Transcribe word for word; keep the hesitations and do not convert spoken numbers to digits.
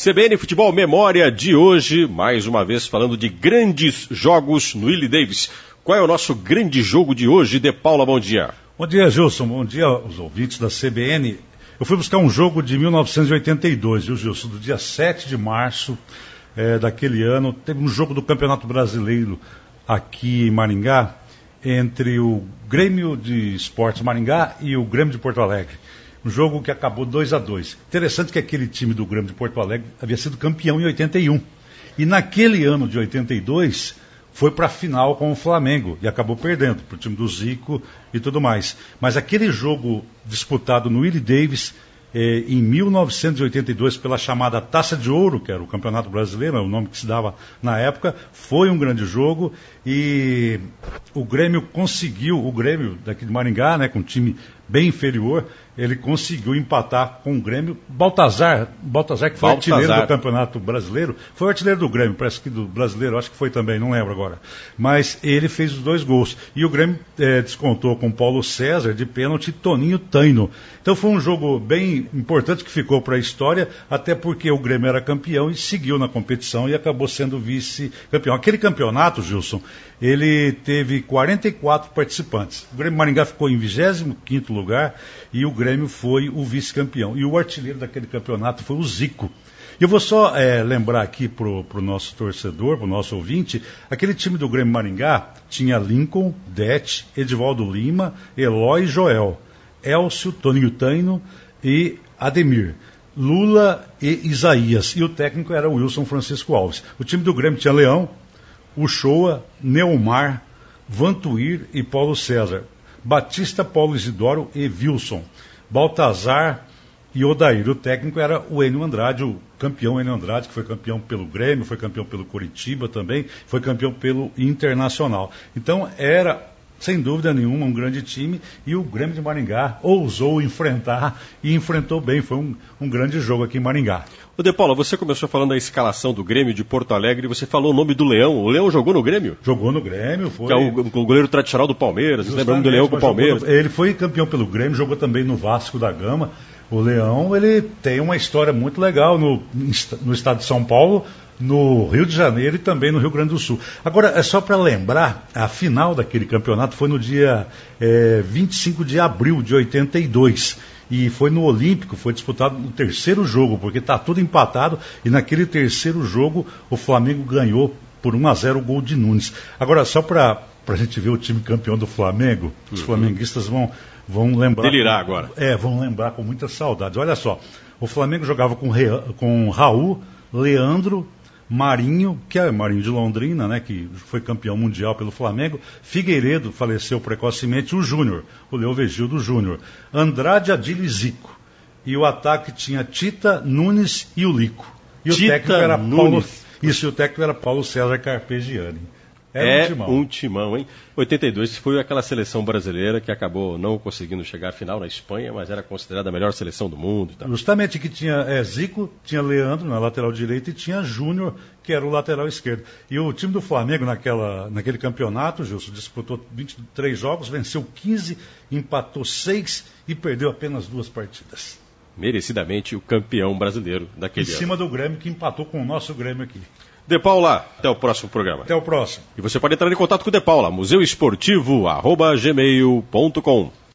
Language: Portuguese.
C B N Futebol Memória de hoje, mais uma vez falando de grandes jogos no Willie Davis. Qual é o nosso grande jogo de hoje, De Paula? Bom dia. Bom dia, Gilson. Bom dia aos ouvintes da C B N. Eu fui buscar um jogo de mil novecentos e oitenta e dois, viu, Gilson? Do dia sete de março é, daquele ano, teve um jogo do Campeonato Brasileiro aqui em Maringá, entre o Grêmio de Esportes Maringá e o Grêmio de Porto Alegre. Um jogo que acabou dois a dois. Interessante que aquele time do Grêmio de Porto Alegre havia sido campeão em oitenta e um. E naquele ano de oitenta e dois foi para a final com o Flamengo e acabou perdendo para o time do Zico e tudo mais. Mas aquele jogo disputado no Willie Davis eh, em mil novecentos e oitenta e dois pela chamada Taça de Ouro, que era o Campeonato Brasileiro, é o nome que se dava na época, foi um grande jogo e o Grêmio conseguiu, o Grêmio daqui de Maringá, né, com um time bem inferior, ele conseguiu empatar com o Grêmio. Baltazar, Baltazar que foi Baltazar. artilheiro do Campeonato Brasileiro, foi o artilheiro do Grêmio, parece que do Brasileiro, acho que foi também, não lembro agora. Mas ele fez os dois gols. E o Grêmio é, descontou com Paulo César de pênalti e Toninho Taino. Então foi um jogo bem importante que ficou para a história, até porque o Grêmio era campeão e seguiu na competição e acabou sendo vice-campeão. Aquele campeonato, Gilson, ele teve quarenta e quatro participantes. O Grêmio Maringá ficou em vigésimo quinto lugar e o Grêmio foi o vice-campeão. E o artilheiro daquele campeonato foi o Zico. Eu vou só é, lembrar aqui para o nosso torcedor, para o nosso ouvinte, aquele time do Grêmio Maringá tinha Lincoln, Dete, Edivaldo Lima, Eloy e Joel, Elcio, Toninho Taino e Ademir, Lula e Isaías. E o técnico era o Wilson Francisco Alves. O time do Grêmio tinha Leão, Uchoa, Neomar, Vantuir e Paulo César, Batista, Paulo Isidoro e Wilson, Baltazar e Odair. O técnico era o Enio Andrade, o campeão Enio Andrade, que foi campeão pelo Grêmio, foi campeão pelo Coritiba também, foi campeão pelo Internacional. Então era, sem dúvida nenhuma, um grande time e o Grêmio de Maringá ousou enfrentar e enfrentou bem. Foi um, um grande jogo aqui em Maringá. Ô De Paula, você começou falando da escalação do Grêmio de Porto Alegre e você falou o nome do Leão. O Leão jogou no Grêmio? Jogou no Grêmio, foi. Que é o, o goleiro tradicional do Palmeiras. Vocês lembram do Leão com o Palmeiras? No, ele foi campeão pelo Grêmio, jogou também no Vasco da Gama. O Leão, ele tem uma história muito legal no, no estado de São Paulo, no Rio de Janeiro e também no Rio Grande do Sul. Agora, é só para lembrar, a final daquele campeonato foi no dia é, vinte e cinco de abril de oitenta e dois. E foi no Olímpico, foi disputado no terceiro jogo, porque está tudo empatado, e naquele terceiro jogo o Flamengo ganhou por um a zero o gol de Nunes. Agora, só para a gente ver o time campeão do Flamengo, os uhum. flamenguistas vão, vão lembrar... Delirar agora. É, vão lembrar com muita saudade. Olha só, o Flamengo jogava com, Re, com Raul, Leandro, Marinho, que é Marinho de Londrina, né, que foi campeão mundial pelo Flamengo, Figueiredo, faleceu precocemente, o Júnior, o Leovegildo Júnior, Andrade, Adílio e Zico. E o ataque tinha Tita, Nunes e o Lico. E o Tita, técnico era Nunes. Paulo, isso, e o técnico era Paulo César Carpegiani. Era é um timão. um timão, hein? oitenta e dois foi aquela seleção brasileira que acabou não conseguindo chegar à final na Espanha, mas era considerada a melhor seleção do mundo. E tal. Justamente, que tinha é, Zico, tinha Leandro na lateral direita e tinha Júnior, que era o lateral esquerdo. E o time do Flamengo naquela, naquele campeonato, Gilson, disputou vinte e três jogos, venceu quinze, empatou seis e perdeu apenas duas partidas. Merecidamente o campeão brasileiro daquele ano. Em ano. cima do Grêmio, que empatou com o nosso Grêmio aqui. De Paula, até o próximo programa. Até o próximo. E você pode entrar em contato com o De Paula, museu esportivo arroba gmail ponto com.